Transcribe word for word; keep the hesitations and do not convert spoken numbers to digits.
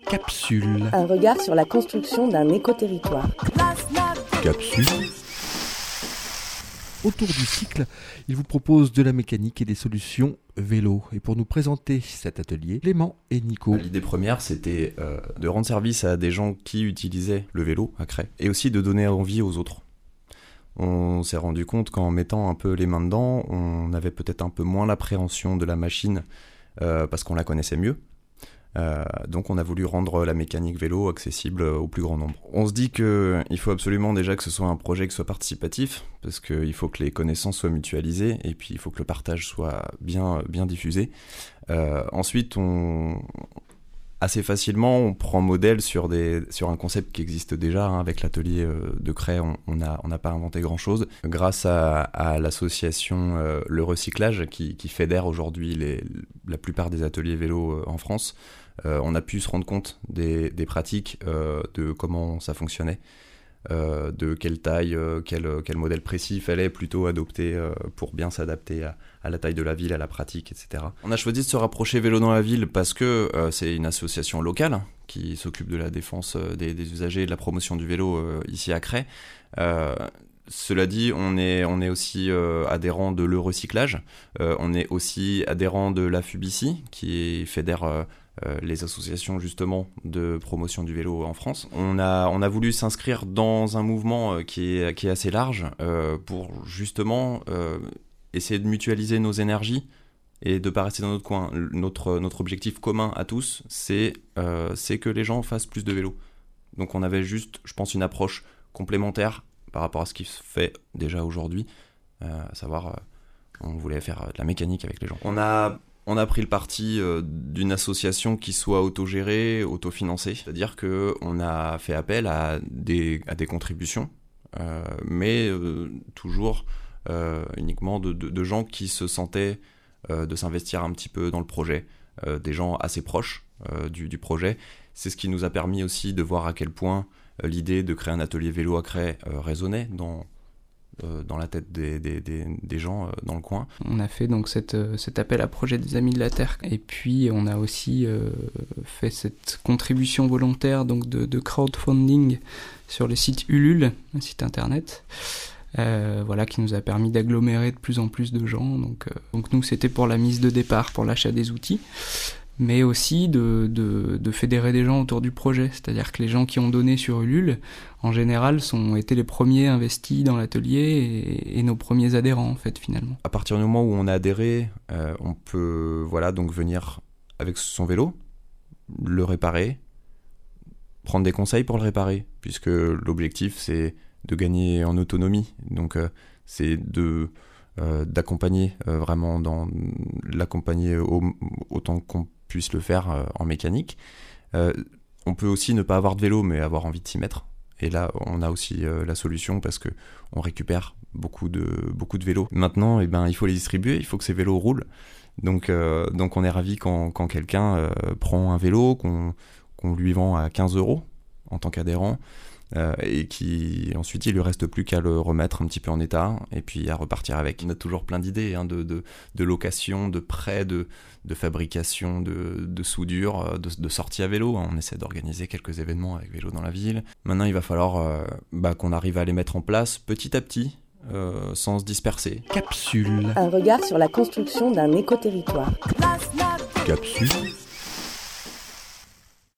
Capsule. Un regard sur la construction d'un écoterritoire. Capsule. Autour du cycle, il vous propose de la mécanique et des solutions vélo. Et pour nous présenter cet atelier, Clément et Nico. L'idée première, c'était euh, de rendre service à des gens qui utilisaient le vélo à Cray et aussi de donner envie aux autres. On s'est rendu compte qu'en mettant un peu les mains dedans, on avait peut-être un peu moins l'appréhension de la machine euh, parce qu'on la connaissait mieux. Euh, donc on a voulu rendre la mécanique vélo accessible au plus grand nombre. On se dit qu'il faut absolument déjà que ce soit un projet qui soit participatif, parce qu'il faut que les connaissances soient mutualisées, et puis il faut que le partage soit bien, bien diffusé. Euh, ensuite, on... assez facilement, on prend modèle sur, des, sur un concept qui existe déjà, hein, avec l'atelier de Cray, on n'a on pas inventé grand-chose. Grâce à, à l'association euh, Le Recyclage, qui, qui fédère aujourd'hui les, la plupart des ateliers vélo euh, en France, euh, on a pu se rendre compte des, des pratiques, euh, de comment ça fonctionnait, euh, de quelle taille, euh, quel, quel modèle précis il fallait plutôt adopter euh, pour bien s'adapter à, à la taille de la ville, à la pratique, et cetera. On a choisi de se rapprocher Vélo dans la ville parce que euh, c'est une association locale qui s'occupe de la défense des, des usagers et de la promotion du vélo euh, ici à Cray. Euh, cela dit, on est, on est aussi euh, adhérent de Le Recyclage, euh, on est aussi adhérent de la Fubici, qui fédère euh, euh, les associations justement de promotion du vélo en France. On a, on a voulu s'inscrire dans un mouvement euh, qui, est, qui est assez large euh, pour justement euh, essayer de mutualiser nos énergies et de ne pas rester dans notre coin. Notre, notre objectif commun à tous, c'est, euh, c'est que les gens fassent plus de vélo. Donc on avait juste, je pense, une approche complémentaire par rapport à ce qui se fait déjà aujourd'hui, euh, à savoir, euh, on voulait faire de la mécanique avec les gens. On a, on a pris le parti euh, d'une association qui soit autogérée, autofinancée, c'est-à-dire qu'on a fait appel à des, à des contributions, euh, mais euh, toujours euh, uniquement de, de, de gens qui se sentaient euh, de s'investir un petit peu dans le projet, euh, des gens assez proches euh, du, du projet. C'est ce qui nous a permis aussi de voir à quel point l'idée de créer un atelier vélo à Cray euh, résonnait dans, euh, dans la tête des, des, des, des gens euh, dans le coin. On a fait donc cette, euh, cet appel à projet des Amis de la Terre, et puis on a aussi euh, fait cette contribution volontaire donc de, de crowdfunding sur le site Ulule, un site internet, euh, voilà, qui nous a permis d'agglomérer de plus en plus de gens. Donc, euh, donc nous, c'était pour la mise de départ, pour l'achat des outils, mais aussi de, de, de fédérer des gens autour du projet. C'est-à-dire que les gens qui ont donné sur Ulule, en général, ont été les premiers investis dans l'atelier et, et nos premiers adhérents, en fait, finalement. À partir du moment où on a adhéré, euh, on peut voilà, donc venir avec son vélo, le réparer, prendre des conseils pour le réparer, puisque l'objectif, c'est de gagner en autonomie. Donc, euh, c'est de... Euh, d'accompagner euh, vraiment dans l'accompagner au, autant qu'on puisse le faire euh, en mécanique. Euh, on peut aussi ne pas avoir de vélo mais avoir envie de s'y mettre, et là on a aussi euh, la solution parce que on récupère beaucoup de, beaucoup de vélos. Maintenant, eh ben, il faut les distribuer, il faut que ces vélos roulent, donc, euh, donc on est ravis quand, quand quelqu'un euh, prend un vélo qu'on, qu'on lui vend à quinze euros en tant qu'adhérent, Euh, et qui ensuite il lui reste plus qu'à le remettre un petit peu en état et puis à repartir avec. On a toujours plein d'idées, hein, de, de, de location, de prêt, de, de fabrication, de, de soudure, de, de sortie à vélo. On essaie d'organiser quelques événements avec vélo dans la ville. Maintenant il va falloir euh, bah, qu'on arrive à les mettre en place petit à petit, euh, sans se disperser. Capsule. Un regard sur la construction d'un écoterritoire. Capsule.